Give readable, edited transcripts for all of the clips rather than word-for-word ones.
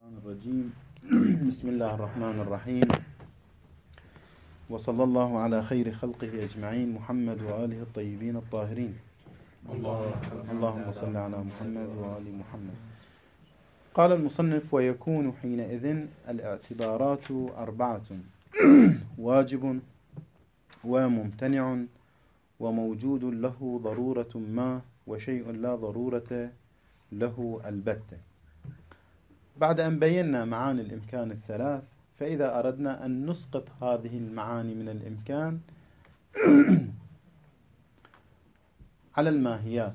الرجيم. بسم الله الرحمن الرحيم، وصلى الله على خير خلقه أجمعين، محمد وآله الطيبين الطاهرين. اللهم صل على محمد وآل محمد. قال المصنف: ويكون حينئذ الاعتبارات أربعة: واجب وممتنع وموجود له ضرورة ما وشيء لا ضرورة له البتة. بعد أن بينا معاني الإمكان الثلاث، فإذا أردنا أن نسقط هذه المعاني من الإمكان على الماهيات،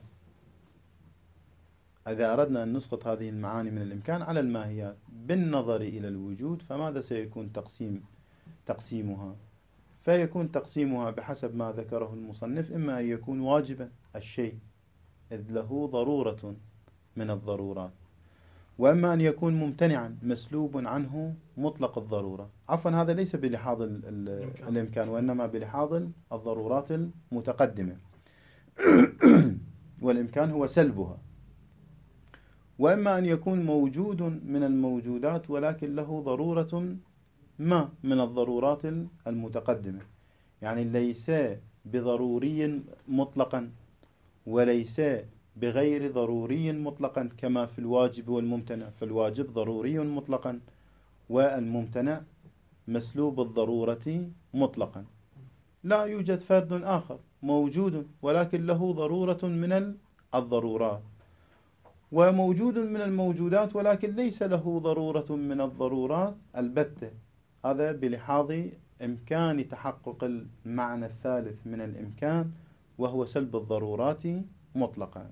إذا أردنا أن نسقط هذه المعاني من الإمكان على الماهيات بالنظر إلى الوجود، فماذا سيكون تقسيمها؟ فيكون تقسيمها بحسب ما ذكره المصنف: إما أن يكون واجبا الشيء إذ له ضرورة من الضرورات، وإما أن يكون ممتنعا مسلوب عنه مطلق الضرورة. عفوا، هذا ليس بلحاظ الإمكان، وإنما بلحاظ الضرورات المتقدمة والإمكان هو سلبها. وإما أن يكون موجود من الموجودات ولكن له ضرورة ما من الضرورات المتقدمة، يعني ليس بضروري مطلقا وليس بغير ضروري مطلقا، كما في الواجب والممتنع. فالواجب ضروري مطلقا، والممتنع مسلوب الضرورة مطلقا. لا يوجد فرد آخر موجود ولكن له ضرورة من الضرورات، وموجود من الموجودات ولكن ليس له ضرورة من الضرورات البتة. هذا بلحاظ إمكان تحقق المعنى الثالث من الإمكان، وهو سلب الضرورات مطلقا.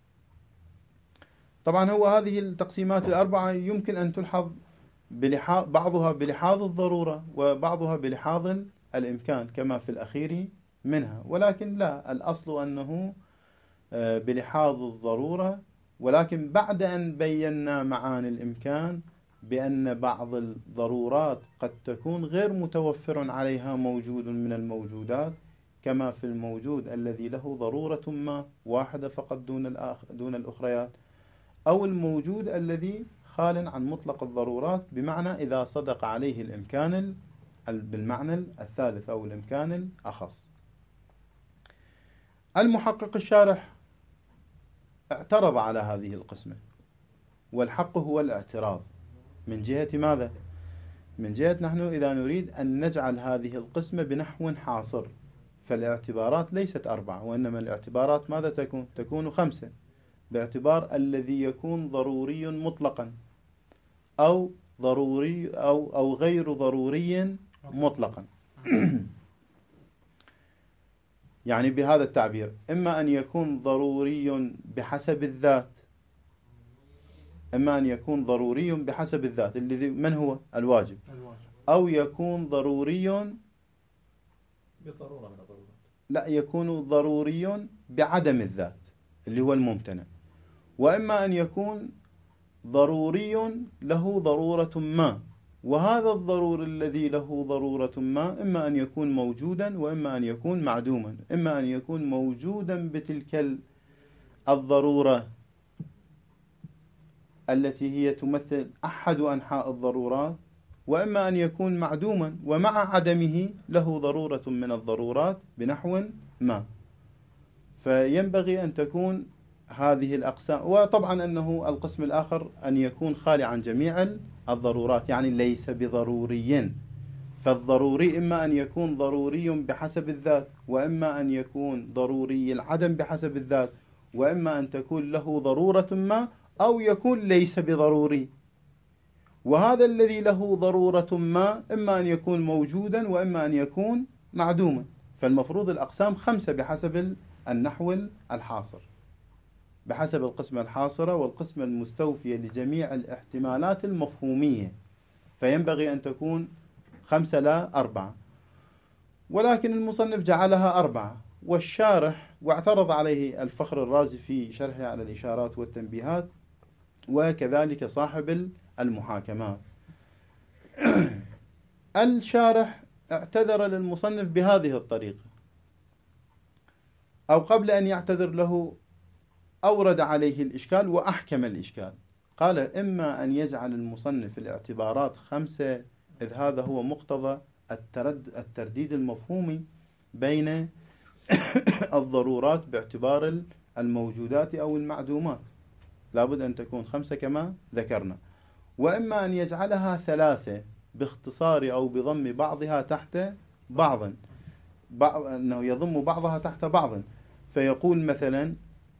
طبعا هو هذه التقسيمات الأربعة يمكن أن تلحظ بعضها بلحاظ الضرورة وبعضها بلحاظ الإمكان كما في الأخير منها، ولكن لا، الأصل أنه بلحاظ الضرورة. ولكن بعد أن بينا معاني الإمكان بأن بعض الضرورات قد تكون غير متوفر عليها موجود من الموجودات، كما في الموجود الذي له ضرورة ما واحدة فقط دون الأخريات، أو الموجود الذي خال عن مطلق الضرورات، بمعنى إذا صدق عليه الإمكان بالمعنى الثالث أو الإمكان الأخص. المحقق الشارح اعترض على هذه القسمة، والحق هو الاعتراض. من جهة ماذا؟ من جهة نحن إذا نريد أن نجعل هذه القسمة بنحو حاصر، فالاعتبارات ليست أربعة، وإنما الاعتبارات ماذا تكون؟ تكون 5، باعتبار الذي يكون ضروري مطلقا أو ضروري أو غير ضروري مطلقا. يعني بهذا التعبير: إما أن يكون ضروري بحسب الذات، إما أن يكون ضروري بحسب الذات الذي من هو الواجب، أو يكون ضروري بضرورة من الضرورات، لا، يكون ضروري بعدم الذات اللي هو الممتنع. وإما أن يكون ضروري له ضرورة ما، وهذا الضرور الذي له ضرورة ما إما أن يكون موجودا وإما أن يكون معدوما. إما أن يكون موجودا بتلك الضرورة التي هي تمثل أحد أنحاء الضرورات، وإما أن يكون معدوما ومع عدمه له ضرورة من الضرورات بنحو ما. فينبغي أن تكون هذه الأقسام. وطبعا أنه القسم الآخر أن يكون خالي عن جميع الضرورات، يعني ليس بضروري. فالضروري إما أن يكون ضروري بحسب الذات، وإما أن يكون ضروري العدم بحسب الذات، وإما أن تكون له ضرورة ما، أو يكون ليس بضروري. وهذا الذي له ضرورة ما إما أن يكون موجودا وإما أن يكون معدوما. فالمفروض الأقسام 5 بحسب النحو الحاصر، بحسب القسمة الحاصرة والقسمة المستوفية لجميع الاحتمالات المفهومية، فينبغي أن تكون 5 لا 4. ولكن المصنف جعلها 4، والشارح واعترض عليه الفخر الرازي في شرحه على الإشارات والتنبيهات، وكذلك صاحب المحاكمات. الشارح اعتذر للمصنف بهذه الطريقة، أو قبل أن يعتذر له أورد عليه الإشكال وأحكم الإشكال. قال إما أن يجعل المصنف الاعتبارات 5، إذ هذا هو مقتضى الترديد المفهومي بين الضرورات باعتبار الموجودات أو المعدومات، لابد أن تكون 5 كما ذكرنا. وإما أن يجعلها 3 باختصار أو بضم بعضها تحت بعض، أنه يضم بعضها تحت بعض، فيقول مثلا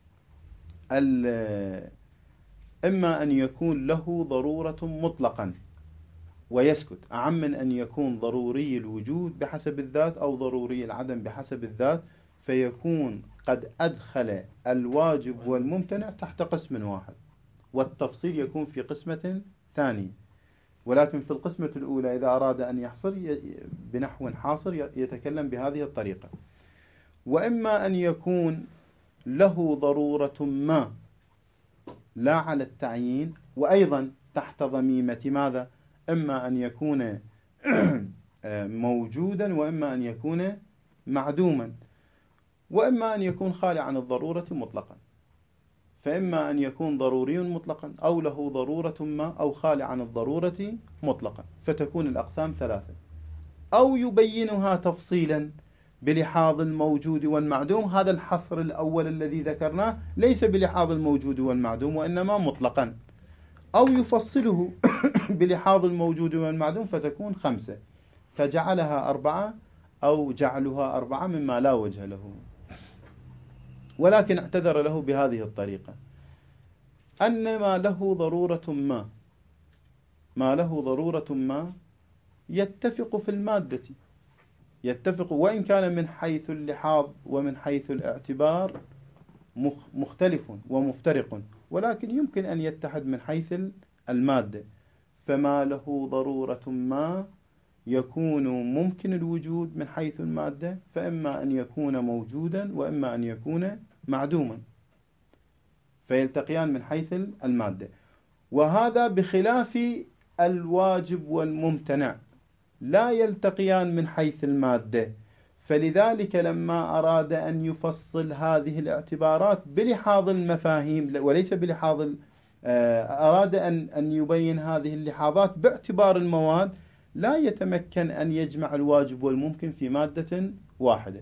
إما أن يكون له ضرورة مطلقا ويسكت، أعم من أن يكون ضروري الوجود بحسب الذات أو ضروري العدم بحسب الذات، فيكون قد أدخل الواجب والممتنع تحت قسم واحد، والتفصيل يكون في قسمة ثانية. ولكن في القسمة الأولى إذا أراد أن يحصر بنحو حاصر يتكلم بهذه الطريقة. وإما أن يكون له ضرورة ما لا على التعيين، وأيضا تحت ضميمة ماذا؟ إما أن يكون موجودا، وإما أن يكون معدوما، وإما أن يكون خالي عن الضرورة مطلقا. فإما أن يكون ضروري مطلقا، أو له ضرورة ما، أو خالي عن الضرورة مطلقا، فتكون الأقسام 3. أو يبينها تفصيلا بلحاظ الموجود والمعدوم، هذا الحصر الأول الذي ذكرناه ليس بلحاظ الموجود والمعدوم وإنما مطلقا. أو يفصله بلحاظ الموجود والمعدوم فتكون 5، فجعلها 4 أو جعلها 4 مما لا وجه له. ولكن اعتذر له بهذه الطريقة، أن ما له ضرورة ما يتفق في المادة، يتفق وإن كان من حيث اللحاظ ومن حيث الاعتبار مختلف ومفترق، ولكن يمكن أن يتحد من حيث المادة. فما له ضرورة ما يكون ممكن الوجود من حيث المادة، فإما أن يكون موجودا وإما أن يكون معدوما، فيلتقيان من حيث المادة. وهذا بخلاف الواجب والممتنع، لا يلتقيان من حيث المادة. فلذلك لما أراد أن يفصل هذه الاعتبارات بلحاظ المفاهيم وليس بلحاظ أراد أن يبين هذه اللحاظات باعتبار المواد، لا يتمكن أن يجمع الواجب والممكن في مادة واحدة،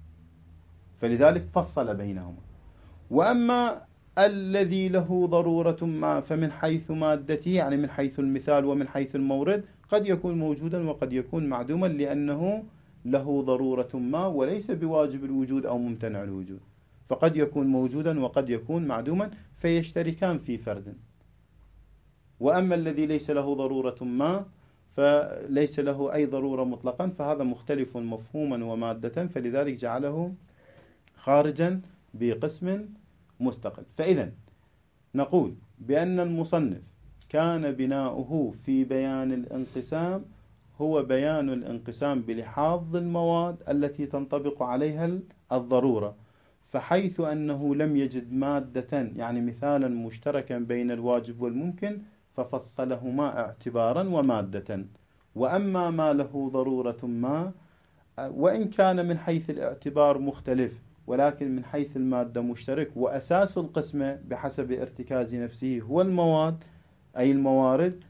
فلذلك فصل بينهما. وأما الذي له ضرورة ما فمن حيث مادته، يعني من حيث المثال ومن حيث المورد، قد يكون موجودا وقد يكون معدوما، لأنه له ضرورة ما وليس بواجب الوجود أو ممتنع الوجود، فقد يكون موجودا وقد يكون معدوما، فيشتركان في فرد. وأما الذي ليس له ضرورة ما فليس له أي ضرورة مطلقا، فهذا مختلف مفهوما ومادة، فلذلك جعله خارجا بقسم مستقل. فإذا نقول بأن المصنف كان بناؤه في بيان الانقسام هو بيان الانقسام بلحاظ المواد التي تنطبق عليها الضرورة، فحيث أنه لم يجد مادة يعني مثالا مشتركا بين الواجب والممكن ففصلهما اعتبارا ومادة. وأما ما له ضرورة ما، وإن كان من حيث الاعتبار مختلف ولكن من حيث المادة مشترك، وأساس القسمة بحسب ارتكاز نفسه هو المواد أي الموارد،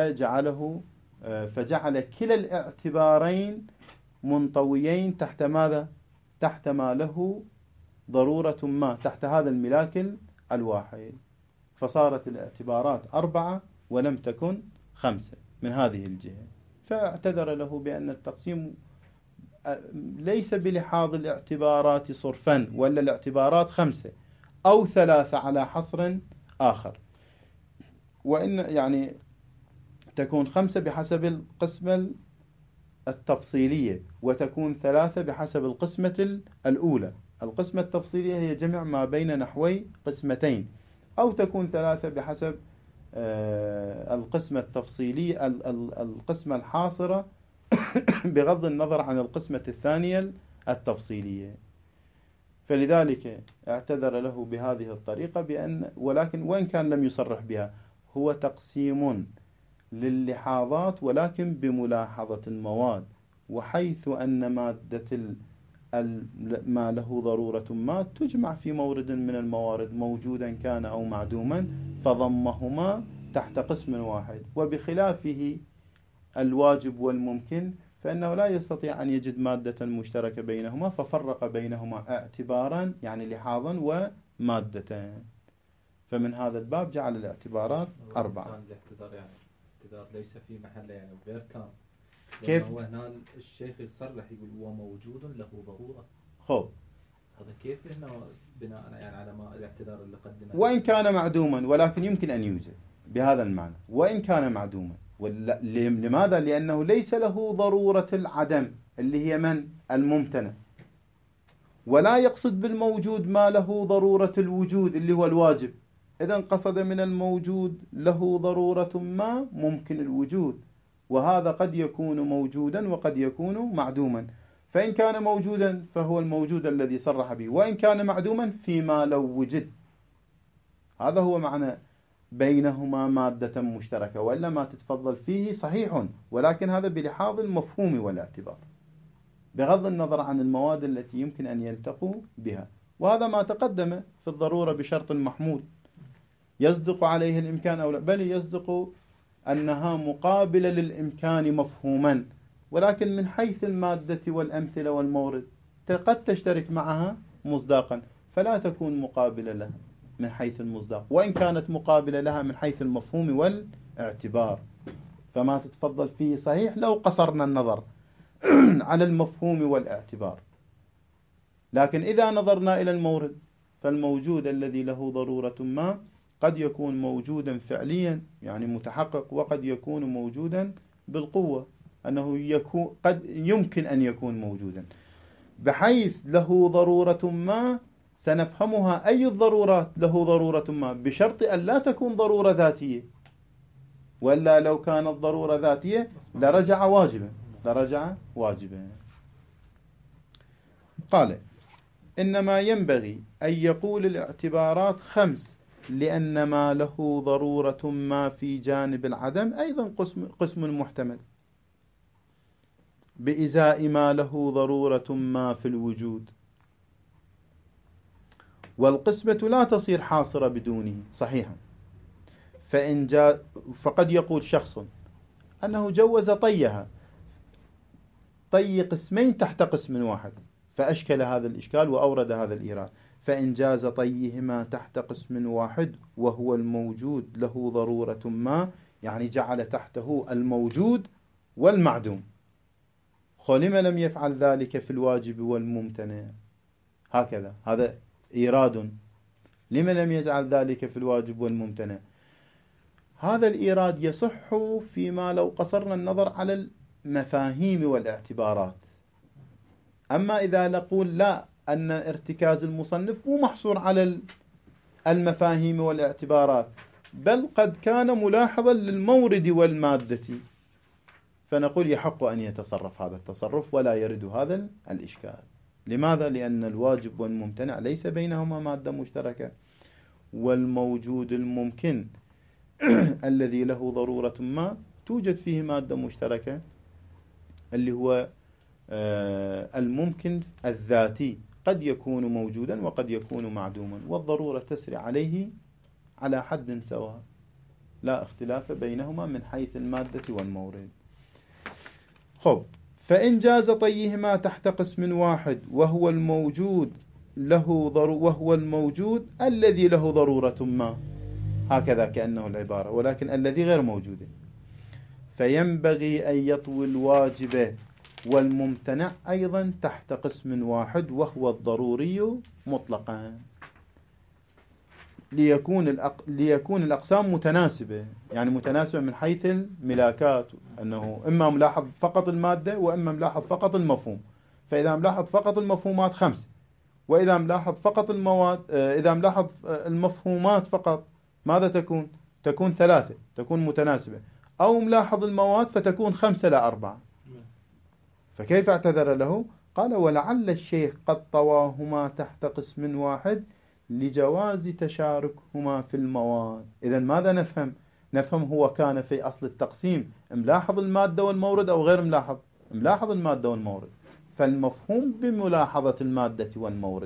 فجعل كلا الاعتبارين منطويين تحت ماذا؟ تحت ما له ضرورة ما، تحت هذا الملاك الواحد، فصارت الاعتبارات 4 ولم تكن 5 من هذه الجهة. فاعتذر له بأن التقسيم ليس بلحاظ الاعتبارات صرفا، ولا الاعتبارات 5 أو 3 على حصر آخر، وإن يعني تكون 5 بحسب القسمة التفصيلية، وتكون 3 بحسب القسمة الأولى. القسمة التفصيلية هي جمع ما بين نحوي قسمتين، أو تكون 3 بحسب القسمة التفصيلية القسمة الحاصرة بغض النظر عن القسمة الثانية التفصيلية. فلذلك اعتذر له بهذه الطريقة ولكن وإن كان لم يصرح بها، هو تقسيم للحاظات ولكن بملاحظة المواد، وحيث أن مادة ما له ضرورة ما تجمع في مورد من الموارد موجودا كان أو معدوما، فضمهما تحت قسم واحد. وبخلافه الواجب والممكن فإنه لا يستطيع أن يجد مادة مشتركة بينهما، ففرق بينهما اعتبارا يعني لحاظا ومادة. فمن هذا الباب جعل الاعتبارات 4. كان الاعتذار يعني اعتذار ليس في محله يعني غير تام. كيف؟ هو هنا الشيخ يصرح يقول هو موجود له ضرورة. خب هذا كيف هنا بناء يعني على ما الاعتذار اللي قدمه؟ وإن كان معدوما ولكن يمكن أن يوجد بهذا المعنى، وإن كان معدوما. لماذا؟ لأنه ليس له ضرورة العدم اللي هي من الممتنع، ولا يقصد بالموجود ما له ضرورة الوجود اللي هو الواجب. إذن قصد من الموجود له ضرورة ما ممكن الوجود، وهذا قد يكون موجودا وقد يكون معدوما. فإن كان موجودا فهو الموجود الذي صرح به، وإن كان معدوما فيما لو وجد. هذا هو معنى بينهما مادة مشتركة، وإلا ما تتفضل فيه صحيح، ولكن هذا بلحاظ المفهوم والاعتبار بغض النظر عن المواد التي يمكن أن يلتقوا بها. وهذا ما تقدم في الضرورة بشرط المحمول، يصدق عليه الإمكان أو لا، بل يصدق أنها مقابلة للإمكان مفهوما، ولكن من حيث المادة والأمثلة والمورد قد تشترك معها مصداقا، فلا تكون مقابلة لها من حيث المصداق، وإن كانت مقابلة لها من حيث المفهوم والاعتبار. فما تتفضل فيه صحيح لو قصرنا النظر على المفهوم والاعتبار. لكن إذا نظرنا إلى المورد فالموجود الذي له ضرورة ما قد يكون موجودا فعليا يعني متحقق، وقد يكون موجودا بالقوة، أنه قد يمكن أن يكون موجودا، بحيث له ضرورة ما سنفهمها أي الضرورات له ضرورة ما، بشرط أن لا تكون ضرورة ذاتية، ولا لو كانت ضرورة ذاتية لرجع واجبا. قال إنما ينبغي أن يقول الاعتبارات 5، لأن ما له ضرورة ما في جانب العدم أيضا قسم محتمل بإزاء ما له ضرورة ما في الوجود، والقسمة لا تصير حاصرة بدونه صحيحا. فقد يقول شخص أنه جوز طي قسمين تحت قسم واحد، فأشكل هذا الإشكال وأورد هذا الإيراد. فإن جاز طيهما تحت قسم واحد وهو الموجود له ضرورة ما، يعني جعل تحته الموجود والمعدوم، لما لم يفعل ذلك في الواجب والممتنع؟ هكذا هذا إيراد. لما لم يجعل ذلك في الواجب والممتنع؟ هذا الإيراد يصح فيما لو قصرنا النظر على المفاهيم والاعتبارات. أما إذا نقول لا، أن ارتكاز المصنف مو محصور على المفاهيم والاعتبارات، بل قد كان ملاحظا للمورد والمادة، فنقول يحق أن يتصرف هذا التصرف ولا يرد هذا الإشكال. لماذا؟ لأن الواجب والممتنع ليس بينهما مادة مشتركة، والموجود الممكن الذي له ضرورة ما توجد فيه مادة مشتركة اللي هو الممكن الذاتي، قد يكون موجودا وقد يكون معدوما، والضرورة تسري عليه على حد سواء، لا اختلاف بينهما من حيث المادة والمورد. فإن جاز طيهما تحت قسم واحد وهو الموجود الذي له ضرورة ما، هكذا كأنه العبارة، ولكن الذي غير موجود، فينبغي أن يطوي الواجب والممتنع أيضا تحت قسم واحد وهو الضروري مطلقا، ليكون الأقسام متناسبة، يعني متناسبة من حيث الملاكات، أنه إما ملاحظ فقط المادة وإما ملاحظ فقط المفهوم. فإذا ملاحظ فقط المفهومات 5، وإذا ملاحظ فقط إذا ملاحظ المفهومات فقط ماذا تكون 3، تكون متناسبة، أو ملاحظ المواد فتكون 5 لا 4. فكيف اعتذر له؟ قال ولعل الشيخ قد طواهما تحت قسم واحد لجواز تشاركهما في المواد. إذن ماذا نفهم هو كان في أصل التقسيم ملاحظ المادة والمورد أو غير ملاحظ المادة والمورد، فالمفهوم بملاحظة المادة والمورد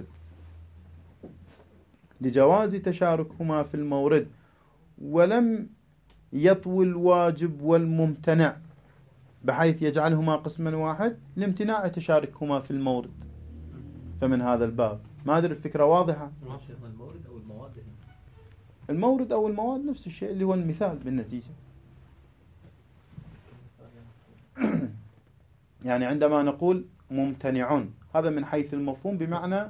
لجواز تشاركهما في المورد، ولم يطوي الواجب والممتنع بحيث يجعلهما قسما واحد لامتناع تشاركهما في المورد. فمن هذا الباب ما أدري الفكرة واضحة. المورد أو المواد هنا. المورد أو المواد نفس الشيء اللي هو المثال بالنتيجة. يعني عندما نقول ممتنع هذا من حيث المفهوم بمعنى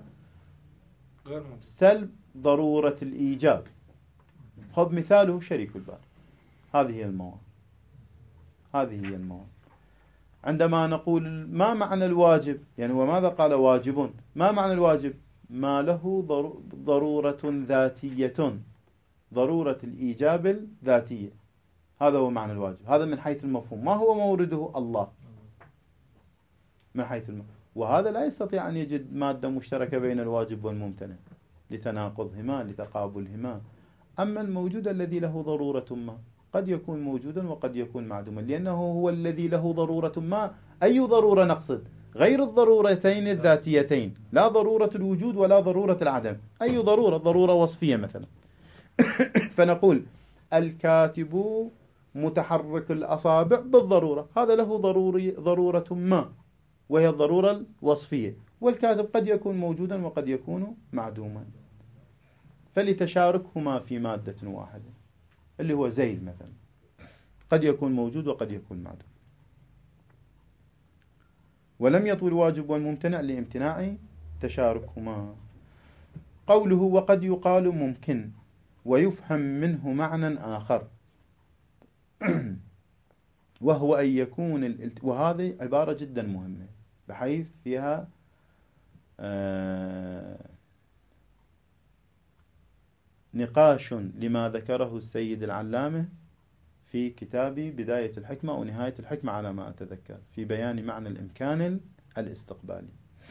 سلب ضرورة الإيجاب. خذ مثاله شريك البال. هذه هي المواد. هذه هي المواد. عندما نقول ما معنى الواجب، يعني وماذا قال واجب، ما معنى الواجب؟ ما له ضرورة ذاتية، ضرورة الإيجاب الذاتية، هذا هو معنى الواجب. هذا من حيث المفهوم. ما هو مورده؟ الله، من حيث المفهوم. وهذا لا يستطيع أن يجد مادة مشتركة بين الواجب والممتنع لتناقضهما لتقابلهما. أما الموجود الذي له ضرورة ما قد يكون موجودا وقد يكون معدوما، لأنه هو الذي له ضرورة ما. أي ضرورة نقصد؟ غير الضرورتين الذاتيتين، لا ضرورة الوجود ولا ضرورة العدم. أي ضرورة؟ ضرورة وصفية مثلا. فنقول الكاتب متحرك الأصابع بالضرورة، هذا له ضرورة ما وهي الضرورة الوصفية، والكاتب قد يكون موجودا وقد يكون معدوما، فلتشاركهما في مادة واحدة اللي هو زيد مثلا، قد يكون موجود وقد يكون معدوم. ولم يطوي الواجب والممتنع لامتناع تشاركهما. قوله وقد يقال ممكن ويفهم منه معنى آخر وهو أن يكون وهذه عبارة جدا مهمة بحيث فيها نقاش لما ذكره السيد العلامة في كتاب بداية الحكمة أو نهاية الحكمة على ما أتذكر، في بيان معنى الإمكان الاستقبالي.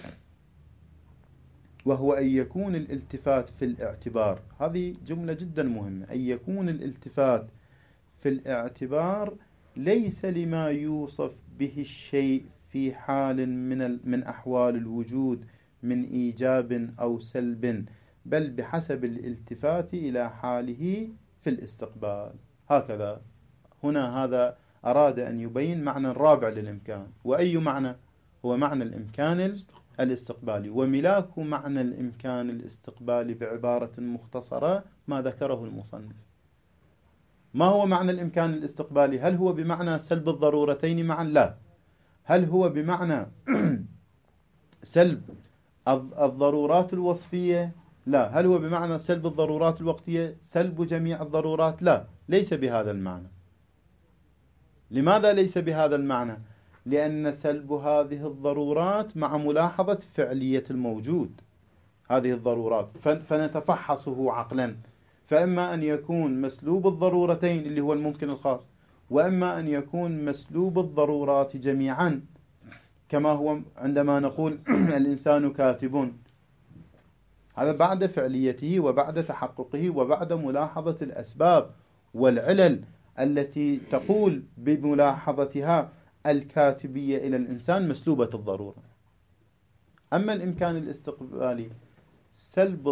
وهو أن يكون الالتفات في الاعتبار، هذه جملة جدا مهمة، أن يكون الالتفات في الاعتبار ليس لما يوصف به الشيء في حال من أحوال الوجود من إيجاب أو سلب، بل بحسب الالتفات إلى حاله في الاستقبال. هكذا هنا هذا أراد أن يبين معنى رابع للإمكان. وأي معنى؟ هو معنى الإمكان الاستقبالي. وملاك معنى الإمكان الاستقبالي بعبارة مختصرة ما ذكره المصنف. ما هو معنى الإمكان الاستقبالي؟ هل هو بمعنى سلب الضرورتين معا؟ لا. هل هو بمعنى سلب الضرورات الوصفية؟ لا. هل هو بمعنى سلب الضرورات الوقتية؟ سلب جميع الضرورات؟ لا، ليس بهذا المعنى. لماذا ليس بهذا المعنى؟ لأن سلب هذه الضرورات مع ملاحظة فعلية الموجود هذه الضرورات، فنتفحصه عقلا، فإما أن يكون مسلوب الضرورتين اللي هو الممكن الخاص، وإما أن يكون مسلوب الضرورات جميعا، كما هو عندما نقول الإنسان كاتب، هذا بعد فعليته وبعد تحققه وبعد ملاحظة الأسباب والعلل التي تقول بملاحظتها الكاتبية إلى الإنسان مسلوبة الضرورة. أما الإمكان الاستقبالي سلب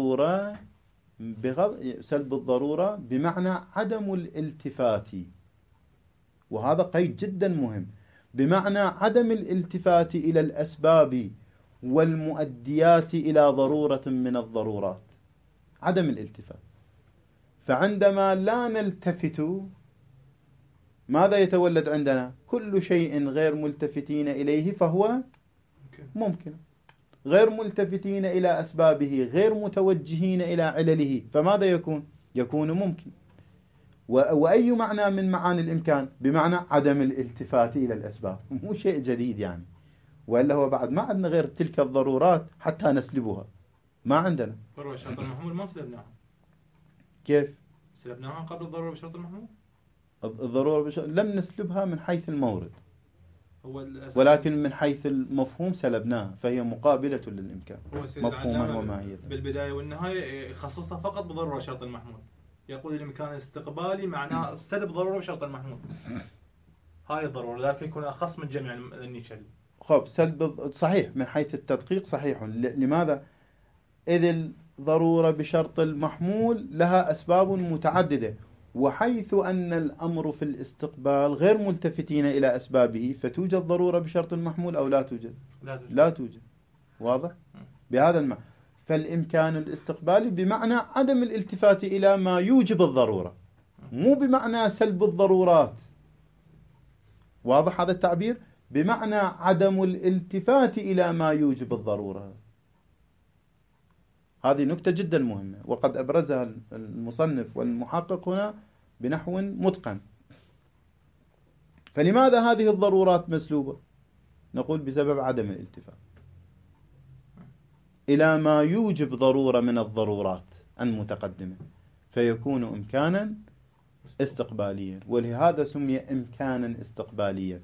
الضرورة بمعنى عدم الالتفات، وهذا قيد جدا مهم، بمعنى عدم الالتفات إلى الأسباب والمؤديات إلى ضرورة من الضرورات، عدم الالتفات. فعندما لا نلتفت ماذا يتولد عندنا؟ كل شيء غير ملتفتين إليه فهو ممكن، غير ملتفتين إلى أسبابه، غير متوجهين إلى علله، فماذا يكون؟ يكون ممكن. وأي معنى من معاني الإمكان؟ بمعنى عدم الالتفات إلى الأسباب، مو شيء جديد يعني، وإلا هو بعد ما عندنا غير تلك الضرورات حتى نسلبها، ما عندنا. ضرورة بشرط المحمول ما سلبناها. كيف؟ سلبناها قبل الضرورة بشرط المحمول؟ الضرورة لم نسلبها من حيث المورد، ولكن من حيث المفهوم سلبناها، فهي مقابلة للإمكان مفهوما وماهية. بالبداية والنهاية يخصصها فقط بضرورة بشرط المحمول، يقول الإمكان الاستقبالي معناه سلب ضرورة بشرط المحمول، هاي الضرورة، لكن يكون أخص من جميع النيشل. خب صحيح من حيث التدقيق صحيح. لماذا؟ إذ الضرورة بشرط المحمول لها أسباب متعددة، وحيث أن الأمر في الاستقبال غير ملتفتين إلى أسبابه، فتوجد ضرورة بشرط المحمول أو لا توجد؟ لا توجد. واضح؟ بهذا المعنى. فالإمكان الاستقبالي بمعنى عدم الالتفات إلى ما يوجب الضرورة، مو بمعنى سلب الضرورات. واضح هذا التعبير؟ بمعنى عدم الالتفات إلى ما يوجب الضرورة. هذه نكتة جدا مهمة، وقد أبرزها المصنف والمحقق هنا بنحو متقن. فلماذا هذه الضرورات مسلوبة؟ نقول بسبب عدم الالتفات إلى ما يوجب ضرورة من الضرورات المتقدمة، فيكون إمكانا استقباليا، ولهذا سمي إمكانا استقباليا.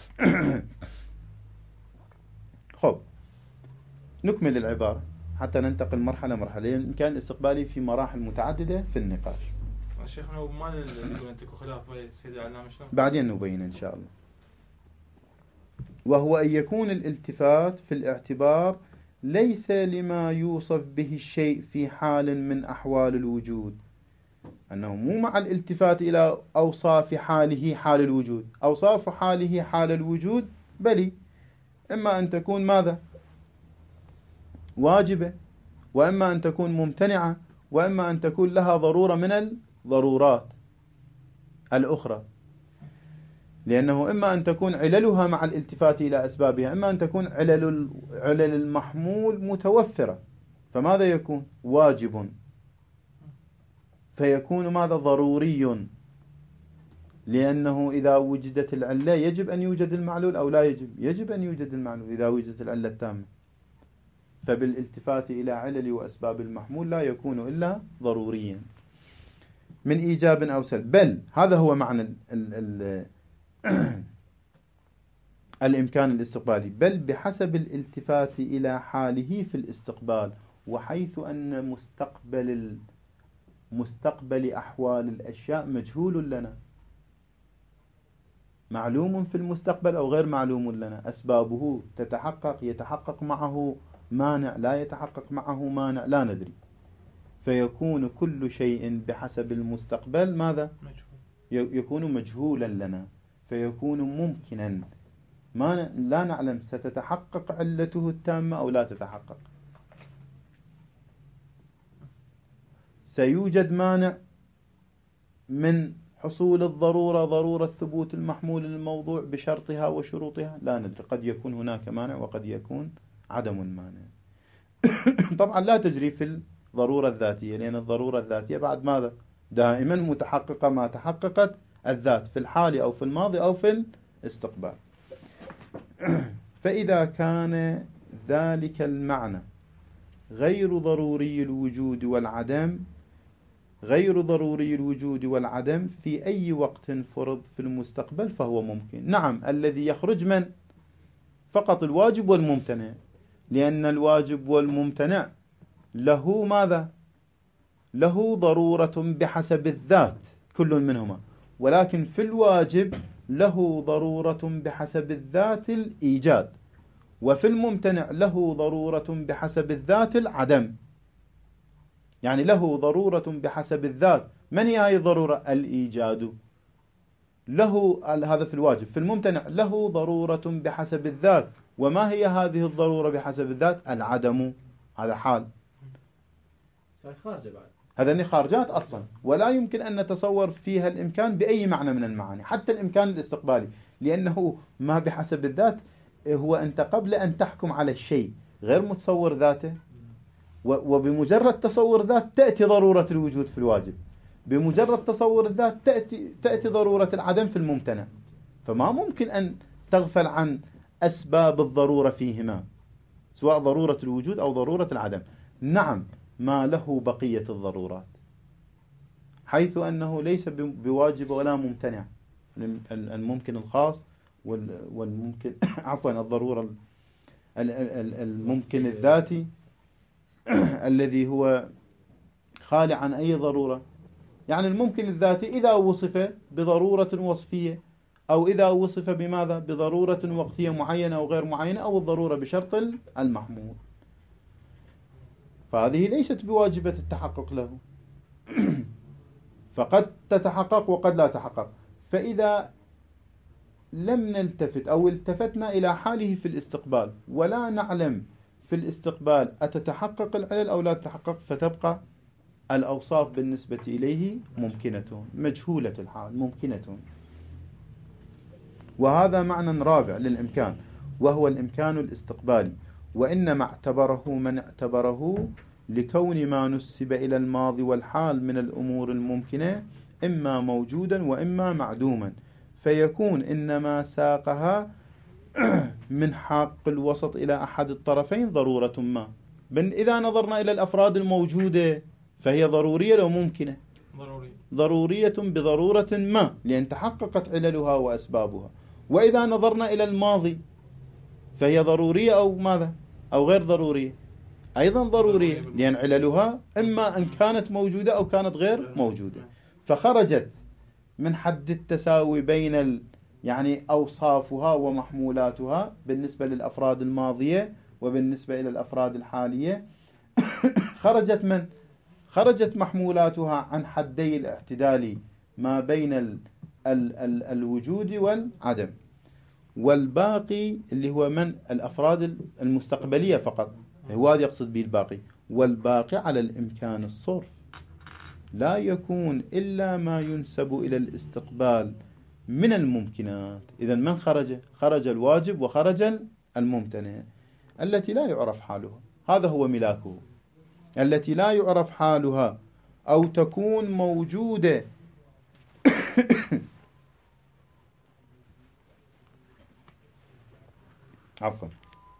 خب نكمل العبارة حتى ننتقل مرحلة مرحلة. الإمكان الاستقبالي في مراحل متعددة في النقاش. شيخنا وما يقول أنت خلاف سيد العلامة شلون؟ بعدين نبين إن شاء الله. وهو أن يكون الالتفات في الاعتبار ليس لما يوصف به الشيء في حال من أحوال الوجود، أنه مو مع الالتفات إلى أوصاف حاله حال الوجود. أوصاف حاله حال الوجود بل إما أن تكون ماذا؟ واجبة، وإما أن تكون ممتنعة، وإما أن تكون لها ضرورة من الضرورات الأخرى، لأنه إما أن تكون عللها مع الالتفات إلى أسبابها، إما أن تكون علل المحمول متوفرة. فماذا يكون؟ واجب، فيكون ماذا؟ ضروري، لأنه إذا وجدت العلة يجب أن يوجد المعلول أو لا يجب؟ يجب أن يوجد المعلول إذا وجدت العلة التامة. فبالالتفات إلى علل وأسباب المحمول لا يكون إلا ضروريا من إيجاب أو سلب. بل هذا هو معنى الإمكان الاستقبالي، بل بحسب الالتفات إلى حاله في الاستقبال، وحيث أن مستقبل أحوال الأشياء مجهول لنا، معلوم في المستقبل أو غير معلوم لنا، أسبابه تتحقق، يتحقق معه مانع، لا يتحقق معه مانع، لا ندري. فيكون كل شيء بحسب المستقبل ماذا؟ يكون مجهولا لنا، فيكون ممكنا لا نعلم ستتحقق علته التامة أو لا تتحقق. سيوجد مانع من حصول الضرورة، ضرورة ثبوت المحمول للموضوع بشرطها وشروطها، لا ندري. قد يكون هناك مانع وقد يكون عدم المانع. طبعا لا تجري في الضرورة الذاتية، لأن الضرورة الذاتية بعد ماذا؟ دائما متحققة ما تحققت الذات في الحال أو في الماضي أو في الاستقبال. فإذا كان ذلك المعنى غير ضروري الوجود والعدم في أي وقت فرض في المستقبل فهو ممكن. نعم، الذي يخرج من فقط الواجب والممتنع، لأن الواجب والممتنع له ماذا؟ له ضرورة بحسب الذات كل منهما، ولكن في الواجب له ضرورة بحسب الذات الإيجاد، وفي الممتنع له ضرورة بحسب الذات العدم. يعني له ضرورة بحسب الذات. من هي هذه الضرورة؟ الإيجاد. له هذا في الواجب. في الممتنع له ضرورة بحسب الذات. وما هي هذه الضرورة بحسب الذات؟ العدم. هذا حال خارجة بعد. هذا خارجات أصلا، ولا يمكن أن نتصور فيها الإمكان بأي معنى من المعاني، حتى الإمكان الاستقبالي، لأنه ما بحسب الذات هو أنت قبل أن تحكم على الشيء غير متصور ذاته، وبمجرد تصور ذات تأتي ضرورة الوجود في الواجب، بمجرد تصور الذات تأتي ضرورة العدم في الممتنع. فما ممكن أن تغفل عن أسباب الضرورة فيهما، سواء ضرورة الوجود أو ضرورة العدم. نعم، ما له بقية الضرورات، حيث أنه ليس بواجب ولا ممتنع. الممكن الخاص والممكن عفوا الضرورة الممكن الذاتي الذي هو خالي عن أي ضرورة. يعني الممكن الذاتي إذا وصف بضرورة وصفية أو إذا وصف بماذا؟ بضرورة وقتية معينة أو غير معينة، أو الضرورة بشرط المحمول، فهذه ليست بواجبة التحقق له. فقد تتحقق وقد لا تحقق. فإذا لم نلتفت أو التفتنا إلى حاله في الاستقبال ولا نعلم في الاستقبال أتتحقق العلل أو لا تتحقق، فتبقى الأوصاف بالنسبة إليه ممكنة، مجهولة الحال ممكنة. وهذا معنى رابع للإمكان، وهو الإمكان الاستقبالي. وإنما اعتبره من اعتبره لكون ما نسب إلى الماضي والحال من الأمور الممكنة إما موجودا وإما معدوما، فيكون إنما ساقها من حق الوسط إلى أحد الطرفين ضرورة ما. إذا نظرنا إلى الأفراد الموجودة فهي ضرورية أو ممكنة؟ ضرورية بضرورة ما، لأن تحققت عللها وأسبابها. وإذا نظرنا إلى الماضي فهي ضرورية أو ماذا؟ أو غير ضرورية؟ أيضا ضرورية، لأن عللها إما أن كانت موجودة أو كانت غير موجودة. فخرجت من حد التساوي بين يعني أوصافها ومحمولاتها بالنسبة للأفراد الماضية وبالنسبة إلى الأفراد الحالية. خرجت محمولاتها عن حدي الاعتدال ما بين الوجود والعدم. والباقي اللي هو من الأفراد المستقبلية فقط، هو هذا يقصد به الباقي. والباقي على الإمكان الصرف، لا يكون إلا ما ينسب إلى الاستقبال من الممكنات. إذن من خرج الواجب وخرج الممتنع التي لا يعرف حالها، هذا هو ملاكه. التي لا يعرف حالها أو تكون موجودة عفوا،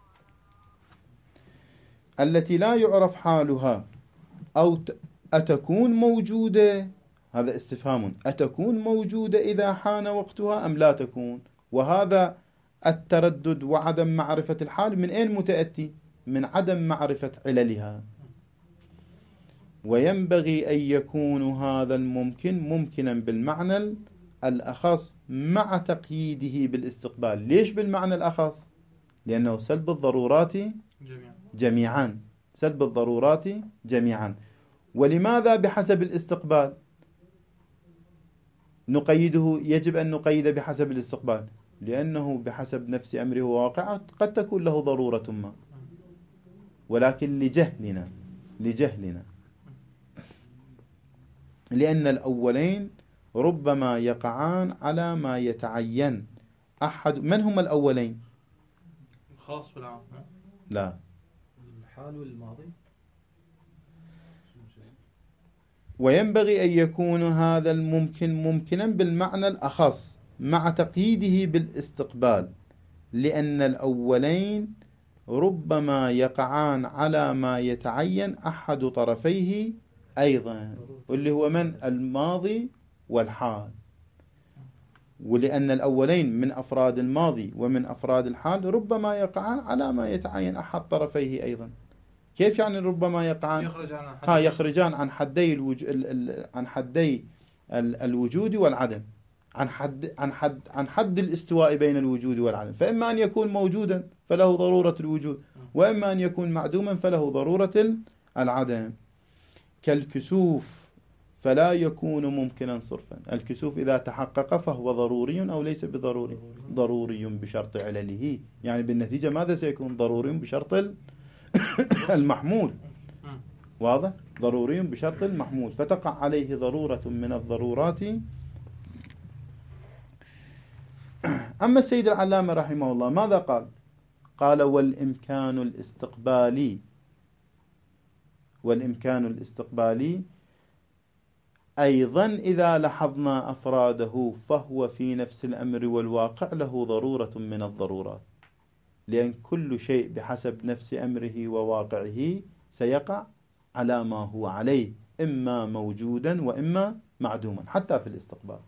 التي لا يعرف حالها أو أتكون موجودة، هذا استفهام، أتكون موجودة إذا حان وقتها أم لا تكون. وهذا التردد وعدم معرفة الحال من أين متأتي؟ من عدم معرفة عللها. وينبغي أن يكون هذا الممكن ممكنا بالمعنى الأخص مع تقييده بالاستقبال. ليش بالمعنى الأخص؟ لأنه سلب الضرورات جميعا، سلب الضرورات جميعا. ولماذا بحسب الاستقبال نقيده؟ يجب أن نقيد بحسب الاستقبال لأنه بحسب نفس أمره وواقعه قد تكون له ضرورة ما، ولكن لجهلنا لأن الأولين ربما يقعان على ما يتعين أحد. من هم الأولين؟ الخاص والعام؟ لا، الحال والماضي. وينبغي أن يكون هذا الممكن ممكنا بالمعنى الأخص مع تقييده بالاستقبال، لأن الأولين ربما يقعان على ما يتعين أحد طرفيه أيضا، واللي هو من؟ الماضي والحال. ولأن الأولين من أفراد الماضي ومن أفراد الحال ربما يقعان على ما يتعين أحد طرفيه أيضا. كيف يعني ربما يقعان؟ يخرجان عن حدي الوجود والعدم، عن حد الاستواء بين الوجود والعدم. فإما أن يكون موجودا فله ضرورة الوجود، وإما أن يكون معدوما فله ضرورة العدم. كالكسوف فلا يكون ممكنا صرفا. الكسوف إذا تحقق فهو ضروري أو ليس بضروري؟ ضروري بشرط علله. يعني بالنتيجة ماذا سيكون؟ ضروري بشرط المحمول. واضح؟ ضروري بشرط المحمول، فتقع عليه ضرورة من الضرورات. أما السيد العلامة رحمه الله ماذا قال؟ قال والإمكان الاستقبالي أيضا إذا لاحظنا أفراده فهو في نفس الأمر والواقع له ضرورة من الضرورات، لأن كل شيء بحسب نفس أمره وواقعه سيقع على ما هو عليه، إما موجودا وإما معدوما، حتى في الاستقبال.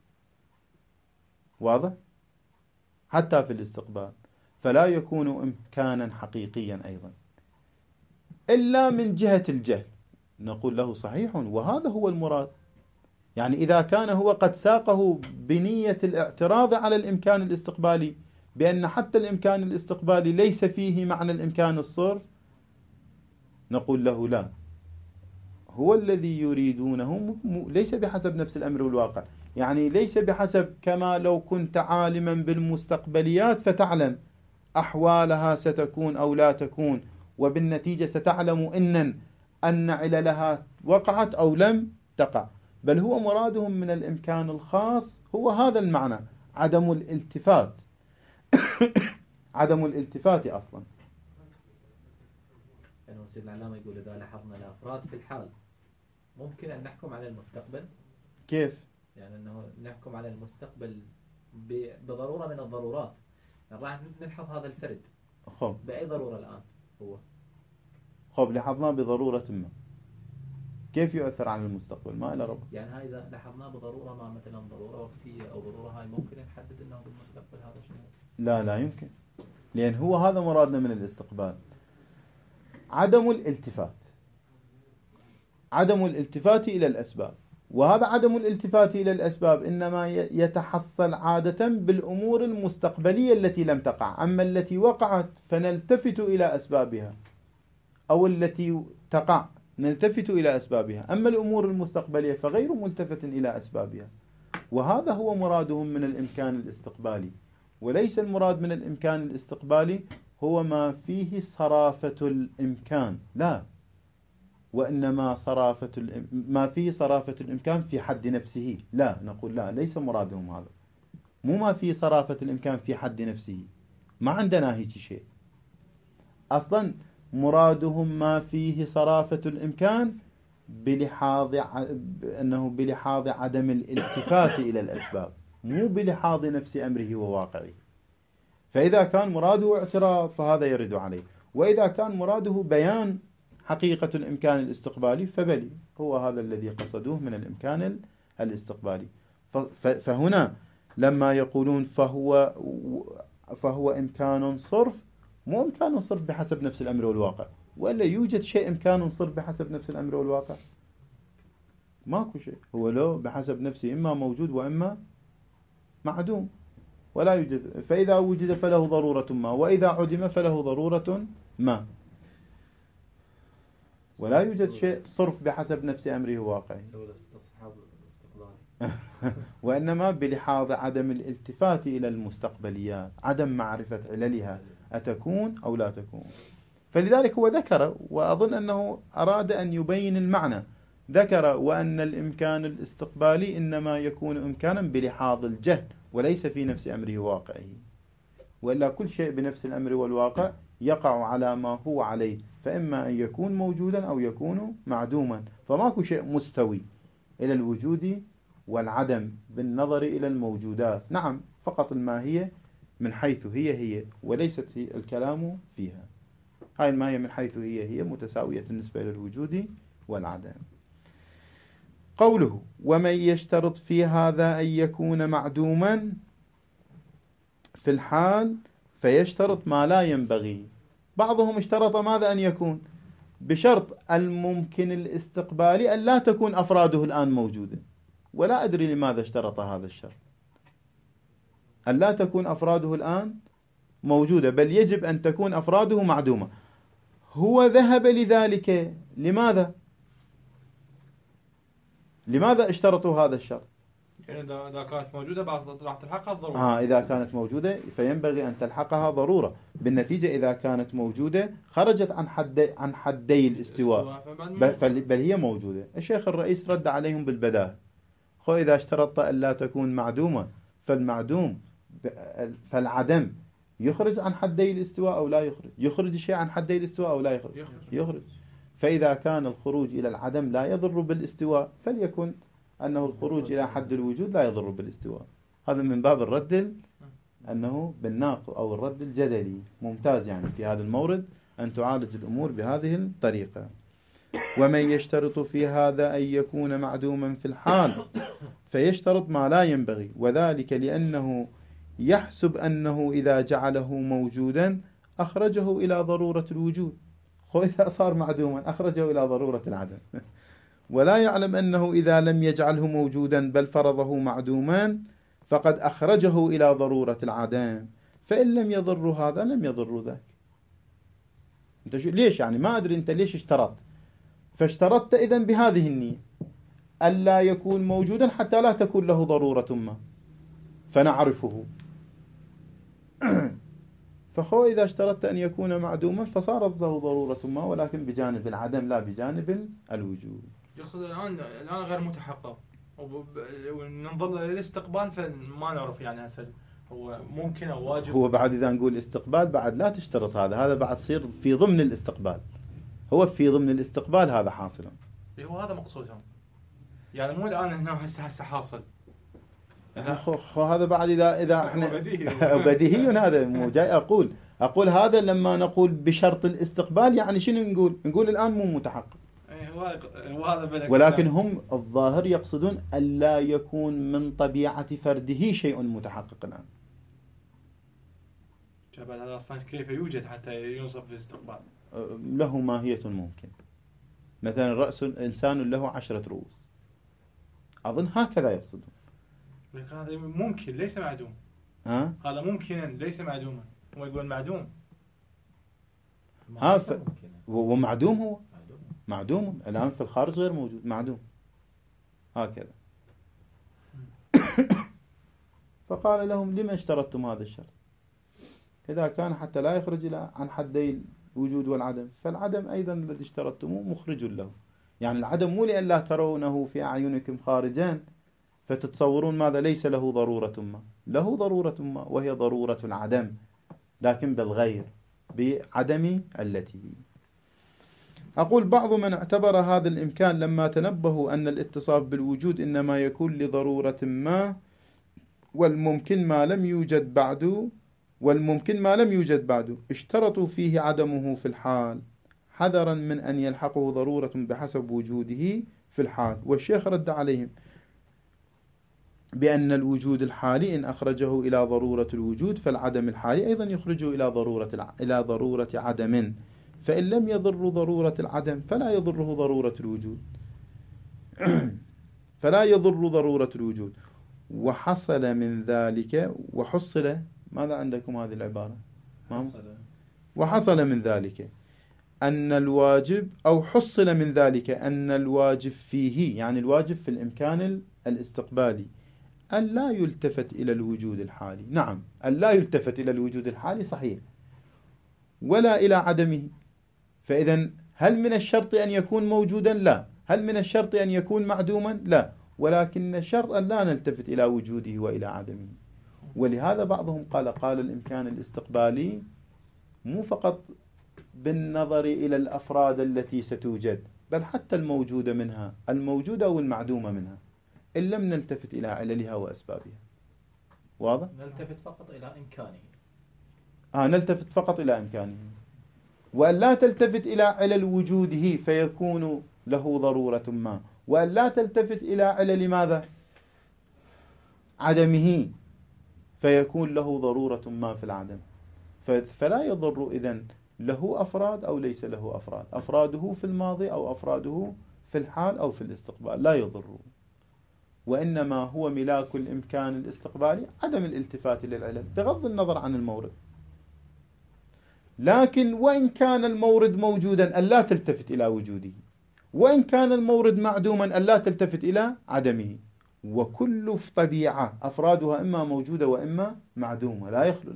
واضح؟ حتى في الاستقبال، فلا يكون إمكانا حقيقيا أيضا إلا من جهة الجهل. نقول له صحيح، وهذا هو المراد. يعني إذا كان هو قد ساقه بنية الاعتراض على الإمكان الاستقبالي بأن حتى الإمكان الاستقبالي ليس فيه معنى الإمكان الصرف، نقول له لا، هو الذي يريدونه ليس بحسب نفس الأمر والواقع. يعني ليس بحسب كما لو كنت عالما بالمستقبليات فتعلم أحوالها ستكون أو لا تكون، وبالنتيجة ستعلم أن عللها وقعت أو لم تقع، بل هو مرادهم من الإمكان الخاص هو هذا المعنى، عدم الالتفات عدم الالتفات أصلا. يعني سيدنا العلامة يقول إذا لاحظنا الأفراد في الحال ممكن أن نحكم على المستقبل. كيف؟ يعني أنه نحكم على المستقبل بضرورة من الضرورات. يعني راح نلحظ هذا الفرد خب بأي ضرورة الآن هو؟ خب لاحظناه بضرورة ما، كيف يؤثر على المستقبل؟ ما إلى ربط. يعني هاي إذا لاحظناه بضرورة ما، مثلا ضرورة وقتية أو ضرورة هاي، ممكن نحدد أنه بالمستقبل هذا شنو؟ لا يمكن، لأن هو هذا مرادنا من الاستقبال، عدم الالتفات، عدم الالتفات إلى الأسباب. وهذا عدم الالتفات إلى الأسباب إنما يتحصل عادة بالأمور المستقبلية التي لم تقع، أما التي وقعت فنلتفت إلى أسبابها، أو التي تقع نلتفت إلى أسبابها، أما الأمور المستقبلية فغير ملتفت إلى أسبابها. وهذا هو مرادهم من الإمكان الاستقبالي، وليس المراد من الإمكان الاستقبالي هو ما فيه صرافة الإمكان، لا، وإنما ما فيه صرافة الإمكان في حد نفسه، لا، نقول لا، ليس مرادهم هذا، مو ما فيه صرافة الإمكان في حد نفسه، ما عندنا هيك شيء أصلا. مرادهم ما فيه صرافة الإمكان أنه بلحاظ عدم الالتفات إلى الأسباب، مو بلحاظ نفس أمره وواقعه. فإذا كان مراده اعتراض فهذا يرد عليه، وإذا كان مراده بيان حقيقة الإمكان الاستقبالي فبلي، هو هذا الذي قصدوه من الإمكان الاستقبالي. فهنا لما يقولون فهو إمكان صرف، مو إمكان صرف بحسب نفس الأمر والواقع، وإلا يوجد شيء إمكان صرف بحسب نفس الأمر والواقع؟ ماكو شيء، هو لو بحسب نفسه إما موجود وإما معدوم، ولا يوجد. فإذا وجد فله ضرورة ما، وإذا عدم فله ضرورة ما، ولا يوجد شيء صرف بحسب نفس أمره واقعي وإنما بلحاظ عدم الالتفات إلى المستقبليات، عدم معرفة عللها أتكون أو لا تكون. فلذلك هو ذكر، وأظن أنه أراد أن يبين المعنى، ذكر وأن الإمكان الاستقبالي إنما يكون إمكانا بلحاظ الجهل وليس في نفس أمره واقعه، وإلا كل شيء بنفس الأمر والواقع يقع على ما هو عليه، فإما أن يكون موجودا أو يكون معدوما، فماكو شيء مستوي إلى الوجود والعدم بالنظر إلى الموجودات. نعم، فقط الماهية من حيث هي وليست هي الكلام فيها، هاي الماهية من حيث هي متساوية بالنسبة إلى الوجود والعدم. قوله ومن يشترط في هذا أن يكون معدوما في الحال فيشترط ما لا ينبغي. بعضهم اشترط ماذا أن يكون؟ بشرط الممكن الاستقبالي أن لا تكون أفراده الآن موجودة، ولا أدري لماذا اشترط هذا الشرط، أن لا تكون أفراده الآن موجودة، بل يجب أن تكون أفراده معدومة. هو ذهب لذلك، لماذا اشترطوا هذا الشرط؟ يعني إذا كانت موجودة بعد راح تلحقها الضرورة. إذا كانت موجودة فينبغي أن تلحقها ضرورة، بالنتيجة إذا كانت موجودة خرجت عن حدي الاستواء، بل هي موجودة. الشيخ الرئيس رد عليهم بالبداهة، إذا اشترطت أن لا تكون معدومة فالعدم يخرج عن حدي الاستواء أو لا يخرج؟ يخرج الشيء عن حدي الاستواء أو لا يخرج. فإذا كان الخروج إلى العدم لا يضر بالاستواء فليكن أنه الخروج إلى حد الوجود لا يضر بالاستواء. هذا من باب الرد أنه بالناقض أو الرد الجدلي. ممتاز يعني في هذا المورد أن تعالج الأمور بهذه الطريقة. ومن يشترط في هذا أن يكون معدوما في الحال فيشترط ما لا ينبغي، وذلك لأنه يحسب أنه إذا جعله موجودا أخرجه إلى ضرورة الوجود، إذا صار معدوما أخرجه إلى ضرورة العدم. ولا يعلم أنه إذا لم يجعله موجودا بل فرضه معدوما فقد أخرجه إلى ضرورة العدم، فإن لم يضر هذا لم يضر ذاك. أنت ليش يعني ما أدري أنت ليش اشترطت، فاشترطت إذن بهذه النية ألا يكون موجودا حتى لا تكون له ضرورة ما فنعرفه. فهو إذا اشترطت أن يكون معدوما فصارت له ضرورة ما ولكن بجانب العدم لا بجانب الوجود. يقصد الآن غير متحقق وننظر للاستقبال فما نعرف يعني هسه هو ممكن أو واجب. هو بعد إذا نقول استقبال بعد لا تشترط هذا بعد صير في ضمن الاستقبال، هو في ضمن الاستقبال هذا حاصلا. هو هذا مقصودهم يعني مو الآن هنا هسه حاصل. هذا بعد إذا احنا بديهي هذا مو جاي أقول هذا لما نقول بشرط الاستقبال يعني شنو نقول الآن مو متحقق. ولكن هم الظاهر يقصدون ألا يكون من طبيعة فرده شيء متحقق الآن. جبل هذا أصلا كيف يوجد حتى ينصب في الاستقبال؟ له ماهية ممكن. مثلا رأس إنسان له 10 رؤوس، أظن هكذا يقصدون. هذا ممكن ليس معدوم. هذا ممكن ليس معدوما، هو يقول معدوم. ومعدوم هو معدوم الآن في الخارج غير موجود، معدوم هكذا. فقال لهم لما اشترطتم هذا الشرط إذا كان حتى لا يخرج عن حدي الوجود والعدم، فالعدم أيضا الذي اشترطتموه مخرج له. يعني العدم مو لأن لا ترونه في أعينكم خارجا فتتصورون ماذا ليس له ضرورة ما، له ضرورة ما وهي ضرورة العدم لكن بالغير بعدم التي. أقول بعض من اعتبر هذا الإمكان لما تنبهوا أن الاتصاف بالوجود إنما يكون لضرورة ما والممكن ما لم يوجد بعد اشترطوا فيه عدمه في الحال حذرا من أن يلحقه ضرورة بحسب وجوده في الحال. والشيخ رد عليهم بأن الوجود الحالي إن أخرجه إلى ضرورة الوجود فالعدم الحالي أيضا يخرجه إلى ضرورة عدم، فإن لم يضر ضرورة العدم فلا يضره ضرورة الوجود فلا يضر ضرورة الوجود. وحصل من ذلك وحصل ماذا عندكم هذه العبارة؟ وحصل من ذلك أن الواجب أو حصل من ذلك أن الواجب فيه يعني الواجب في الإمكان الاستقبالي أن لا يلتفت إلى الوجود الحالي. نعم أن لا يلتفت إلى الوجود الحالي صحيح ولا إلى عدمه. فإذا هل من الشرط أن يكون موجودا؟ لا. هل من الشرط أن يكون معدوما؟ لا. ولكن الشرط أن لا نلتفت إلى وجوده وإلى عدمه. ولهذا بعضهم قال الإمكان الاستقبالي مو فقط بالنظر إلى الأفراد التي ستوجد بل حتى الموجودة منها الموجودة والمعدومة منها إن لم نلتفت إلى عللها وأسبابها. واضح؟ نلتفت فقط إلى إمكانه. نلتفت فقط إلى إمكانه وأن لا تلتفت إلى علل وجوده فيكون له ضرورة ما، وأن لا تلتفت إلى علل ماذا؟ عدمه فيكون له ضرورة ما في العدم. فلا يضر إذن له أفراد أو ليس له أفراد، أفراده في الماضي أو أفراده في الحال أو في الاستقبال لا يضر. وإنما هو ملاك الإمكان الاستقبالي عدم الالتفات للعلل بغض النظر عن المورد. لكن وإن كان المورد موجودا ألا تلتفت إلى وجوده، وإن كان المورد معدوما ألا تلتفت إلى عدمه. وكل طبيعة أفرادها إما موجودة وإما معدومة لا يخلو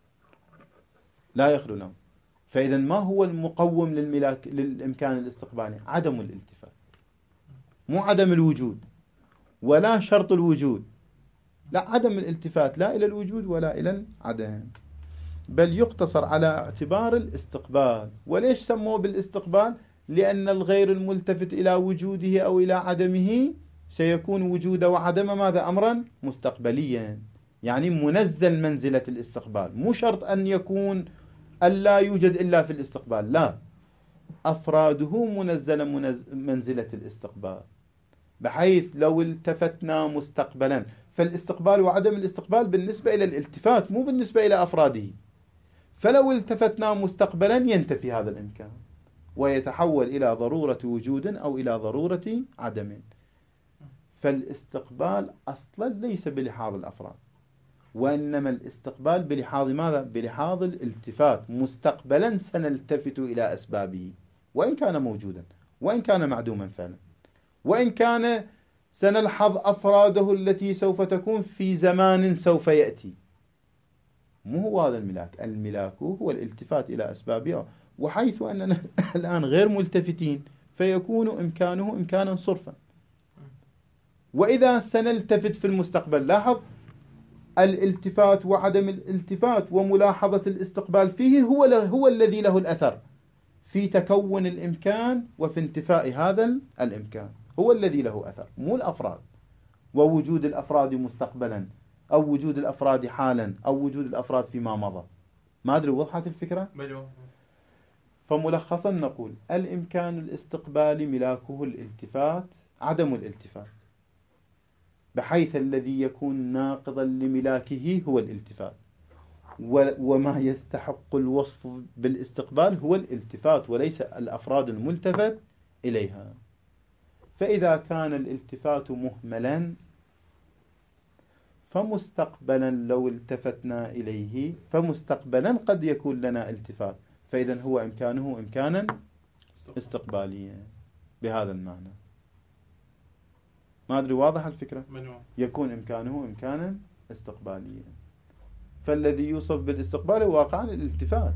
الأمر. فإذا ما هو المقوم للإمكان الاستقبالي؟ عدم الالتفات، مو عدم الوجود ولا شرط الوجود، لا عدم الالتفات لا إلى الوجود ولا إلى العدم، بل يقتصر على اعتبار الاستقبال. وليش سموه بالاستقبال؟ لأن الغير الملتفت إلى وجوده أو إلى عدمه سيكون وجود وعدم ماذا؟ أمرا مستقبليا، يعني منزل منزلة الاستقبال. مو شرط أن يكون ألا يوجد إلا في الاستقبال، لا، أفراده منزل منزلة الاستقبال، بحيث لو التفتنا مستقبلا فالاستقبال وعدم الاستقبال بالنسبة إلى الالتفات مو بالنسبة إلى أفراده. فلو التفتنا مستقبلا ينتفي هذا الإمكان، ويتحول إلى ضرورة وجود أو إلى ضرورة عدم. فالاستقبال أصلا ليس بلحاظ الأفراد، وإنما الاستقبال بلحاظ ماذا؟ بلحاظ الالتفات. مستقبلا سنلتفت إلى أسبابه وإن كان موجودا وإن كان معدوما فعلا، وإن كان سنلحظ أفراده التي سوف تكون في زمان سوف يأتي. مو هو هذا الملاك. الملاك هو الالتفات إلى أسبابه، وحيث أننا الآن غير ملتفتين فيكون إمكانه إمكانا صرفا. وإذا سنلتفت في المستقبل، لاحظ الالتفات وعدم الالتفات وملاحظة الاستقبال فيه هو الذي له الأثر في تكون الإمكان وفي انتفاء هذا الإمكان، هو الذي له أثر، مو الأفراد. ووجود الأفراد مستقبلا أو وجود الأفراد حالا أو وجود الأفراد فيما مضى. ما أدري وضحت الفكرة؟ فملخصا نقول الإمكان الاستقبالي ملاكه الالتفات، عدم الالتفات، بحيث الذي يكون ناقضا لملاكه هو الالتفات، وما يستحق الوصف بالاستقبال هو الالتفات وليس الأفراد الملتفت إليها. فإذا كان الالتفات مهملا فمستقبلا لو التفتنا إليه فمستقبلا قد يكون لنا التفات، فإذا هو إمكانه إمكانا استقباليا بهذا المعنى. ما أدري واضح الفكرة؟ يكون إمكانه إمكانا استقباليا. فالذي يوصف بالاستقبال هو واقعا الالتفات،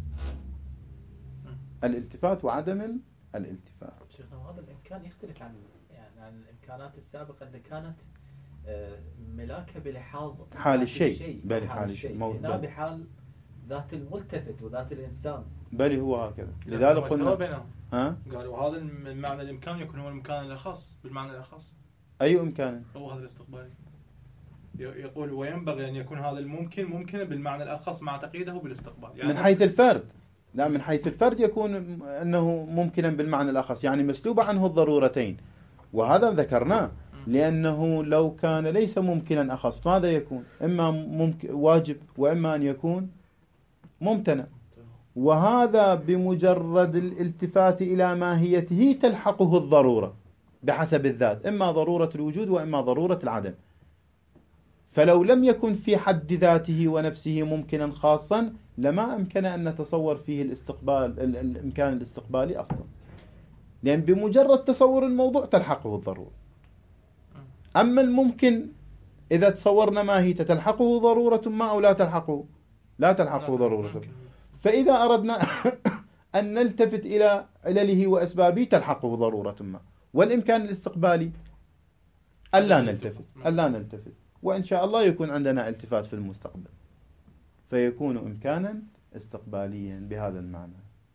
الالتفات وعدم الالتفات. شيخنا هذا الإمكان يختلف عن الإمكانات السابقة اللي كانت ملاكة بلحاظ حال الشيء، بل حال الشيء هنا بحال ذات الملتفت وذات الإنسان، بل هو هكذا. لذلك قلنا قالوا هذا المعنى الإمكان يكون هو المكان الأخص بالمعنى الأخص. أي إمكان؟ هو هذا الاستقبالي. يقول وينبغي أن يكون هذا الممكن ممكنا بالمعنى الأخص مع تقييده بالاستقبال. يعني من حيث الفرد، لا، من حيث الفرد يكون أنه ممكنا بالمعنى الأخص، يعني مسلوبة عنه الضرورتين، وهذا ذكرناه. لأنه لو كان ليس ممكنا أخص ماذا يكون؟ إما ممكن واجب وإما أن يكون ممتنع، وهذا بمجرد الالتفات إلى ماهيته تلحقه الضرورة بحسب الذات، إما ضرورة الوجود وإما ضرورة العدم. فلو لم يكن في حد ذاته ونفسه ممكنا خاصا لما أمكن أن نتصور فيه الاستقبال، الإمكان الاستقبالي أصلا، لأن بمجرد تصور الموضوع تلحقه الضرورة. أما الممكن إذا تصورنا ماهيته تلحقه ضرورة ما أو لا تلحقه، لا تلحقه ضرورة. فإذا أردنا أن نلتفت إلى علله وأسبابه تلحقه ضرورة ما. والإمكان الاستقبالي ألا نلتفت، وإن شاء الله يكون عندنا التفات في المستقبل، فيكون إمكانا استقباليا بهذا المعنى.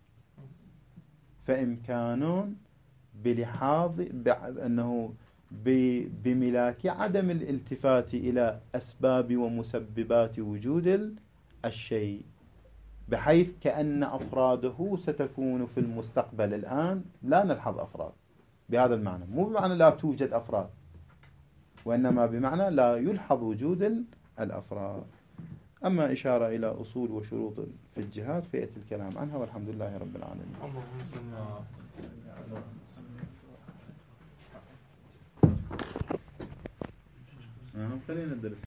فإمكان بلحاظ أنه بملاك عدم الالتفات إلى أسباب ومسببات وجود الشيء، بحيث كأن أفراده ستكون في المستقبل. الآن لا نلحظ أفراد بهذا المعنى، مو بمعنى لا توجد أفراد، وإنما بمعنى لا يلحظ وجود الأفراد. أما إشارة إلى أصول وشروط في الجهاد فيأتي الكلام عنها، والحمد لله رب العالمين. خلينا ندرس.